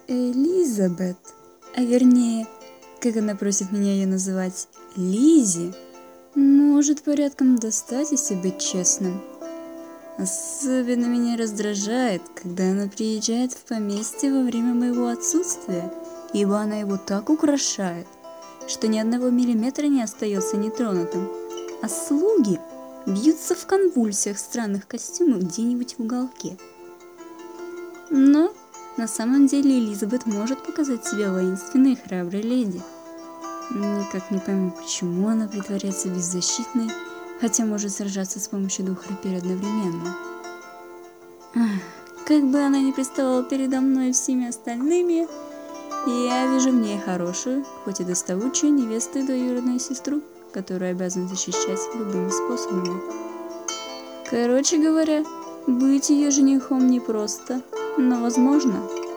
Элизабет, а вернее, как она просит меня ее называть, Лизи, может порядком достать, если быть честным. Особенно меня раздражает, когда она приезжает в поместье во время моего отсутствия, ибо она его так украшает, что ни одного миллиметра не остается нетронутым, а слуги бьются в конвульсиях в странных костюмах где-нибудь в уголке. Но на самом деле Элизабет может показать себя воинственной и храброй леди. Никак не пойму, почему она притворяется беззащитной, хотя может сражаться с помощью двух раперь одновременно. Как бы она ни приставала передо мной и всеми остальными, я вижу в ней хорошую, хоть и доставучую невесту и двоюродную сестру, которую обязан защищать любыми способами. Короче говоря, быть ее женихом непросто, но возможно.